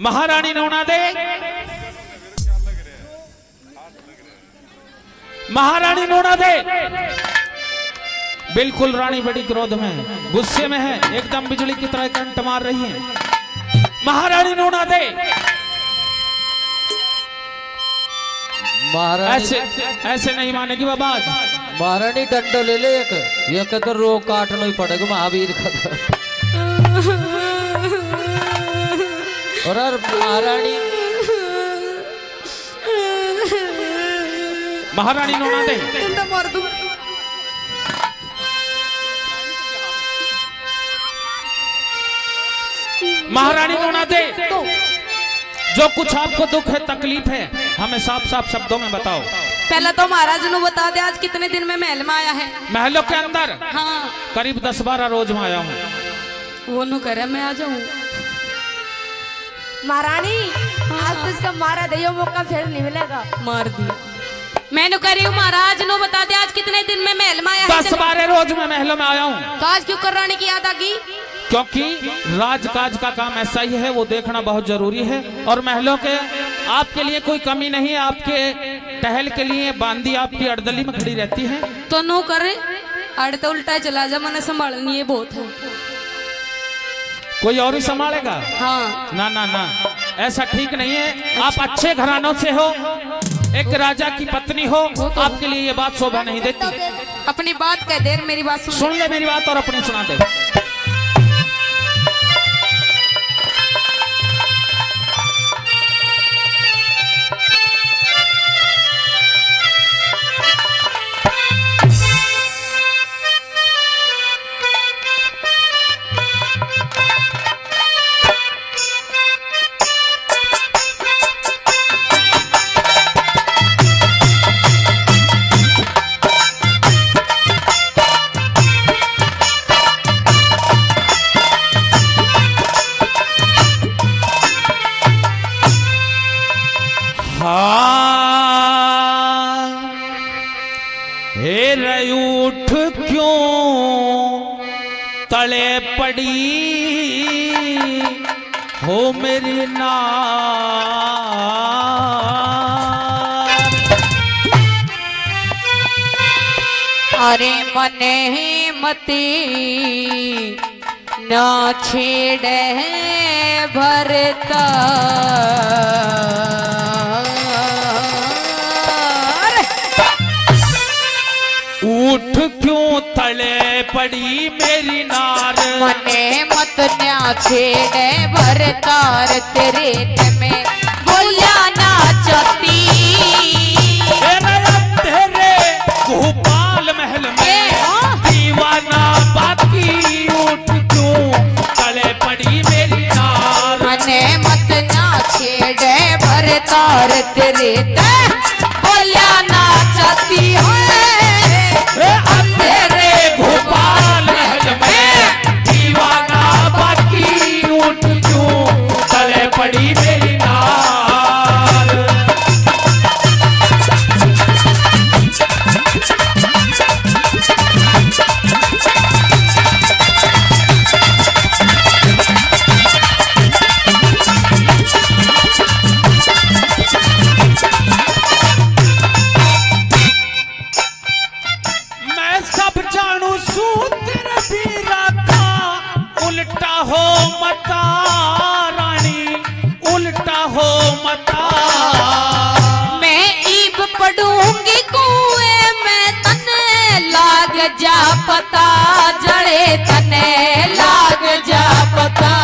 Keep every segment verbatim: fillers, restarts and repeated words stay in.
महारानी नोना दे, महारानी नोना दे। बिल्कुल रानी बड़ी क्रोध में है, गुस्से में है, एकदम बिजली की तरह करंट मार रही है। महारानी नोना दे। महारानी ऐसे ऐसे नहीं मानेगी बाबा। महारानी डंडो ले ले एक, ये कहते रो काटना ही पड़ेगा महावीर का। और महारानी महारानी नोना दे। मार दूं। महारानी नोना दे, जो कुछ आपको दुख है, तकलीफ है, हमें साफ साफ शब्दों में बताओ। पहले तो महाराज ने बता दे आज कितने दिन में महल में आया है। महलों के अंदर हाँ करीब दस बारह रोज में आया हूँ। वो नु करे मैं आ जाऊँ। महारानी आज तो इसका मारा दियो मौका फिर नहीं मिलेगा। मार दिया। मैं नु कह रही हूँ महाराज नु बता दे आज कितने दिन में महल में आया है। दस बारह रोज में महलों में आया हूँ। तो आज क्यों कर रानी की याद आ गई? क्योंकि राजकाज का काम ऐसा ही है, वो देखना बहुत जरूरी है। और महलों के आपके लिए कोई कमी नहीं है, आपके टहल के लिए बांदी आपकी अड़दली में खड़ी रहती है। तो नो करे अड़ तो उल्टा चला जा, मैंने संभालनी है बहुत है। कोई और ही संभालेगा? हाँ ना ना ना, ऐसा ठीक नहीं है। आप अच्छे घरानों से हो, एक राजा की पत्नी हो, आपके लिए ये बात शोभा नहीं देती। अपनी बात कह दे, मेरी बात सुन। सुन ले मेरी बात और अपनी सुना दे। हे रयूठ क्यों तले पड़ी हो मेरी नार। अरे मने मती ना छेड़े भरता। उठ क्यों तले पड़ी मेरी नार। मने मत न्या छेड़े भरतार, तेरे में बोलिया ना चाहती। तेरे भोपाल महल में दीवाना बाकी। उठ क्यों तले पड़ी मेरी नार। मने मत ना छेड़े भरतार, तेरे बोलिया ना चाहती है। तेरे भोपाल महल में दीवाना बाकी। उठ क्यों तले पड़ी मेरी नार। उल्टा हो मता रानी, उल्टा हो मता। मैं ईब पढ़ूंगी कुएं में, तने लाग जा पता। जड़े तने लाग जा पता।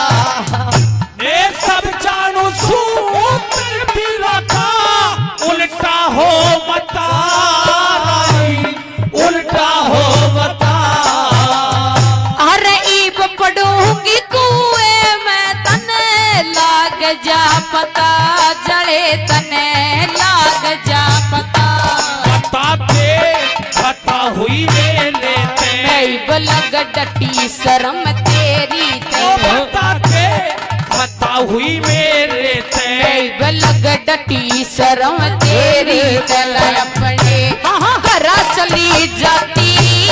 ए सब जानू सूत्र भी रखा। उल्टा हो मता रानी, उल्टा हो मता। पढ़ूंगी कुएं में, तने लाग जा पता। जड़े तने लाग जा पता। पता के पता हुई मेरे ते लग डटी शर्म तेरी। पता के पता हुई मेरे ते लग डटी शर्म तेरी। तल अपने घरा चली जाती।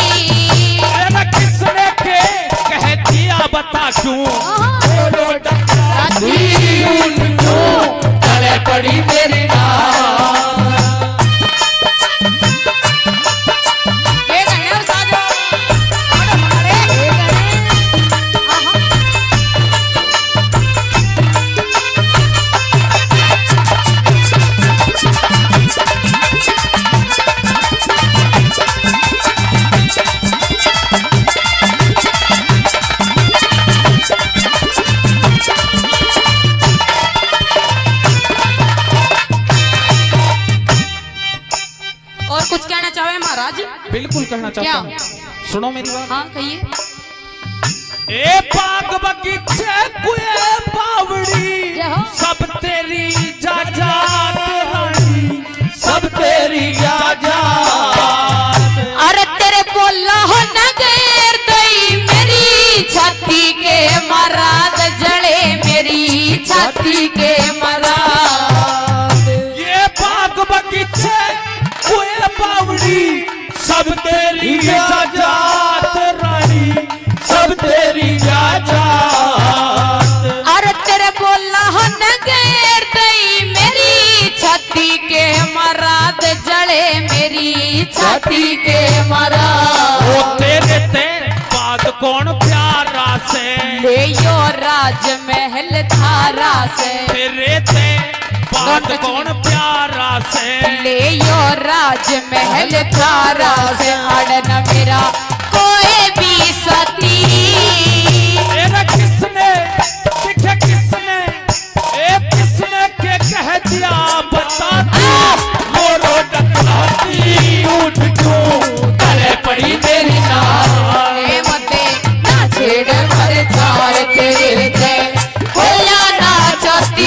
किसने के कह दिया बता क्यों। राती बिल्कुल कहना चाहता हूँ, सुनो मेरी बात। हाँ कहिए। ए बाग बगीचे कुए बावड़ी सब तेरी जाजात रानी, सब तेरी जाजात। अरे तेरे बोला हो नगेर दई मेरी छाती के मराद जड़े, मेरी छाती के मराद। ये बाग बगीचे कुए बावड़ी सब तेरी जाजात रानी, सब तेरी जाजात। अरे तेरे बोला हो नगेर दई मेरी छाती के मराद जड़े, मेरी छाती के मराद। वो तेरे ते बाद कौन प्यारा से ले यो राजमहल थारा से, तेरे ते बाद कौन प्यारा से ले यो राजमहल थारा से। अड़न मेरा कोई भी सती। तेरा किसने दिखे किसने, ए किसने के कह दिया बता तू, वो रो डकराती उठ क्यों तले पड़ी मेरी नार। ए मते ना छेड़ मर जाए तेरे से, होया ना चाहती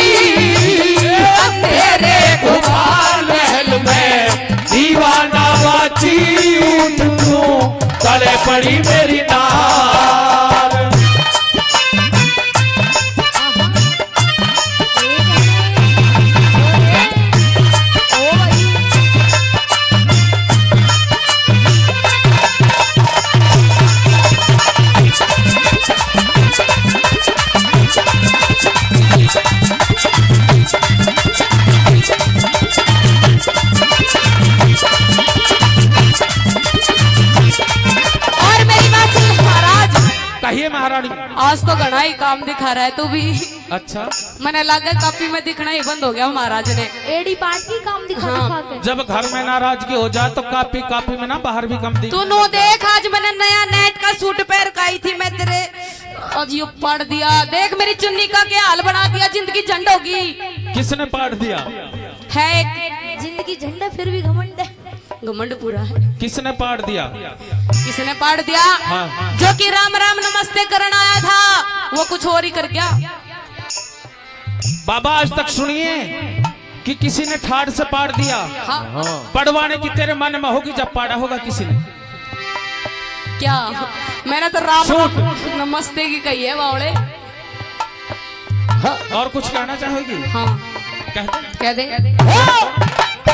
तेरे गुबार महल में दीवाना बाची उठ क्यों तले पड़ी मेरी नार। कहिए महारानी। आज तो घना ही काम दिखा रहा है तू भी। अच्छा, मैंने लगा कापी में दिखना ही बंद हो गया महाराज ने। एडी पार्ट की काम दिखा हाँ। दिखा के। जब घर में नाराजगी हो जाए तो कापी कापी में ना बाहर भी कम दी। तू नो देख, आज मैंने नया नेट का सूट पहन के आई थी मैं तेरे, आज ये पढ़ दिया। देख मेरी चुन्नी का क्या हाल बना दिया, जिंदगी झंड होगी। किसने पाड़ दिया है एक जिंदगी झंडा फिर भी घमंड है। घमंड पूरा है। किसने पाड़ दिया किसने पाड़ दिया? हाँ। जो कि राम राम नमस्ते करने आया था वो कुछ और ही कर गया। बाबा आज तक सुनिए कि किसी ने ठाड़ से पाड़ दिया। हाँ। पढ़वाने की तेरे मन में होगी जब पाड़ा होगा किसी ने। क्या मैंने तो राम राम नमस्ते की कही है बावड़े। और कुछ कहना चाहोगी? हाँ कह दे। कह दे।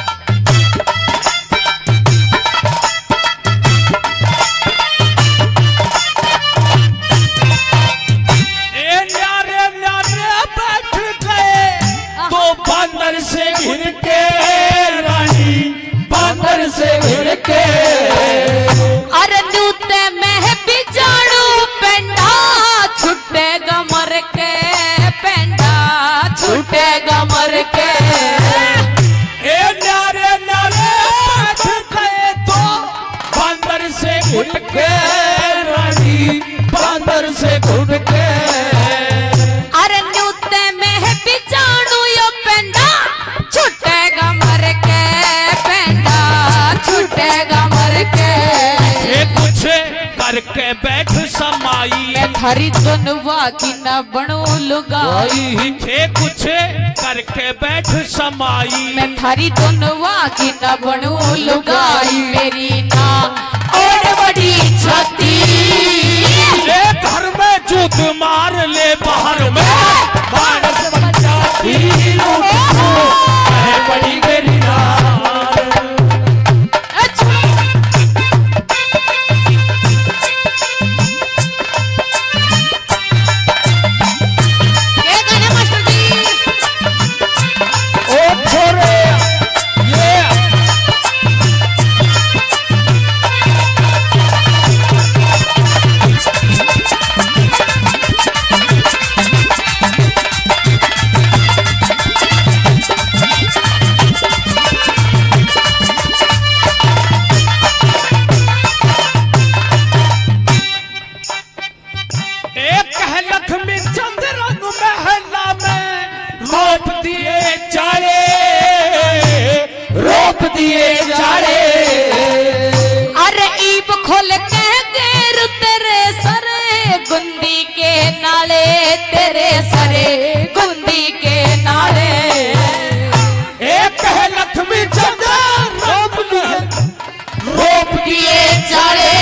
बांदर से घिर के रानी, बांदर से घिर के। अरे नूते में बिजाड़ू पेंडा छुटेगा मर के, पेंडा छुटेगा मर के। ए नारे नारे गए तो बांदर से घुट के रानी, बांदर से घुट के। अरे नूते में बिजाड़ू यो पेंडा छुटेगा मर के, पेंडा छुटेगा मर के। ये कुछ करके बैठ समाई, मैं थारी दुनवा की न बनू लुगाई। ये कुछ करके बैठ समाई, मैं थारी दुनवा की न बनू लुगाई। मेरी ना और बड़ी छाती, घर में जूत मार ले बाहर में मानस बचाती है बड़ी मेरी नार। ये गाने मास्टर जी। ओ छोरे ये लक्ष्मी चंद रंग महला में रोप दिए जाड़े, रोप दिए जाड़े। तेरे सरे गुंदी के नाले। एक है लक्ष्मी चंद्र रोप दिए रोप दिए चारे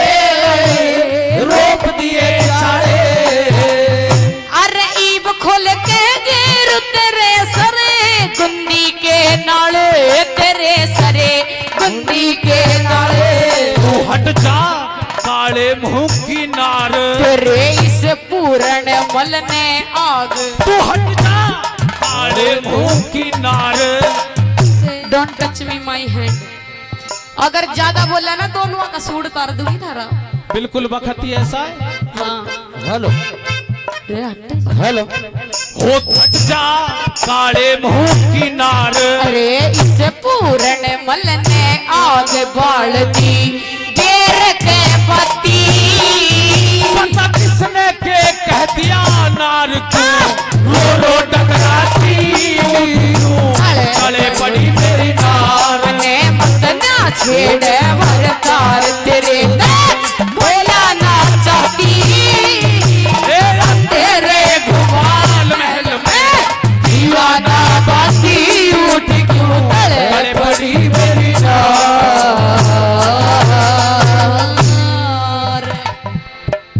रोप दिए चारे। अरे ईब खोल के गिर तेरे सरे गुंदी के नाले तेरे सरे गुंदी के नाले। तू हट जा काले मुंह की नार तेरे इस पूर्ण मल ने आग। तू हट जा काले मुंह की नार। Don't touch me my hand. अगर ज्यादा बोला ना दोनों का सूट कर दूंगी थारा। बिल्कुल वक्त ही ऐसा है। हाँ हेलो रे हट। हेलो हो हट जा काले मुंह की नार। अरे इस पूर्ण मल ने आग बाल दी गेर के पति। पता किसने के कह दिया नार